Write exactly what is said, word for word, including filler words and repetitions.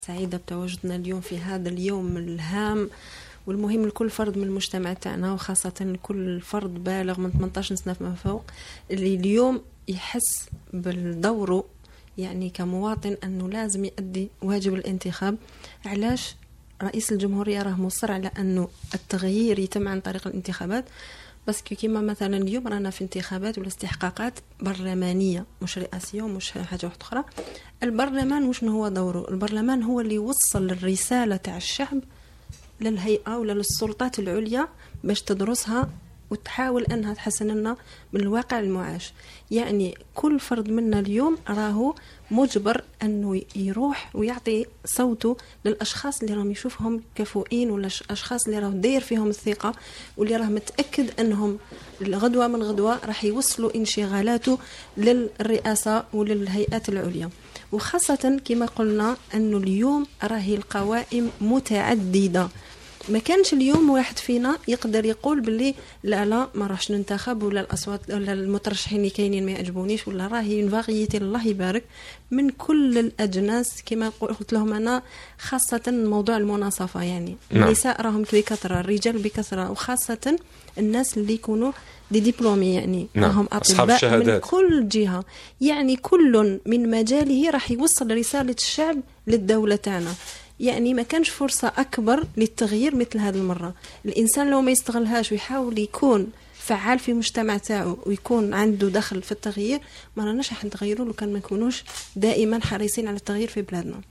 سعيدة بتواجدنا اليوم في هذا اليوم الهام والمهم لكل فرد من المجتمع تاعنا، وخاصة كل فرد بالغ من ثمانية عشر سنة فما فوق اللي اليوم يحس بالدور يعني كمواطن أنه لازم يؤدي واجب الانتخاب. علاش رئيس الجمهورية راه مصر على أنه التغيير يتم عن طريق الانتخابات؟ بس كيما مثلا اليوم رانا في انتخابات ولا استحقاقات برلمانية، مش رئاسية ومش حاجة واحدة أخرى. البرلمان وشنو هو دوره؟ البرلمان هو اللي يوصل الرسالة تاع الشعب للهيئة ولا للسلطات العليا باش تدرسها وتحاول أنها تحسن لنا من الواقع المعاش. يعني كل فرد منا اليوم راهو مجبر أنه يروح ويعطي صوته للأشخاص اللي راهم يشوفهم كفؤين، ولا أشخاص اللي راهم داير فيهم الثقة واللي راه متأكد أنهم الغدوة من غدوة راح يوصلوا انشغالاته للرئاسة وللهيئات العليا. وخاصة كما قلنا أنه اليوم راهي القوائم متعددة، ما كانش اليوم واحد فينا يقدر يقول باللي لا لا ما راحش ننتخب، ولا الاصوات ولا المترشحين اللي كاينين ما يعجبونيش، ولا راهي فاغيتي الله يبارك من كل الاجناس كما قلت لهم انا. خاصه موضوع المناصفه، يعني نعم. النساء راهم بكثره، الرجال بكثره، وخاصه الناس اللي يكونوا دي دبلومي، يعني نعم. راهم اطباء من كل جهه، يعني كل من مجاله راح يوصل رساله الشعب للدوله تاعنا. يعني ما كانش فرصة أكبر للتغيير مثل هذه المرة. الإنسان لو ما يستغلهاش ويحاول يكون فعال في مجتمع تاعه ويكون عنده دخل في التغيير، ما راناش راح نتغيروا لو كان ما نكونوش دائما حريصين على التغيير في بلادنا.